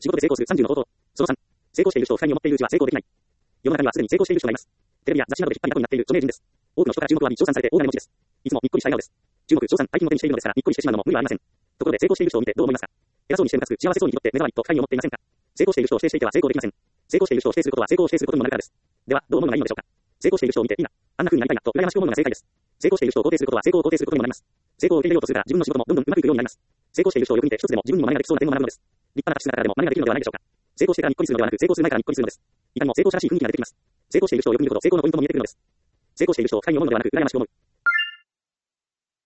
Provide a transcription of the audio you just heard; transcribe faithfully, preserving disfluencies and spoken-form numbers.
仕事で成功するさんじゅうの方法。そのさん、成功している人を不快に思っているうちは成功できない。世の中にはすでに成功している人がいます。テレビや雑誌などで引っ張りだこになっている著名人です。多くの人から注目を浴び、称賛されて大金持ちです。いつもにっこりした笑顔です。注目、称賛、大金を手にしているのですから、にっこりしてしまうのも無理はありません。ところで成功している人を見てどう思いますか？偉そうにしてむかつく幸せそうに生きとって目障りと不快に思っていませんか？成功している人を否定していては成功できません。成功している人を否定することは成功を否定することにもなるからです。では、どう思うのがいいのでしょうか？成功している人を見ていいな、あんな風になりたいなと羨ましく思うのが正解です。成功している人を肯定することは成功を肯定することにもなります。成功を受け入れようとするから自分の仕事もどんどん上手くいくようになります。成功している人をよく見て一つでも自分にも真似ができそうな点を学ぶのです。立派な達筆な方でも真似ができるのではないでしょうか。成功してからにっこりするのではなく、成功する前からにっこりするのです。いかにも成功者らしい雰囲気が出てきます。成功している人をよく見るほど成功のポイントも見えてくるのです。成功している人を不快に思うのではなく、羨ましく思う。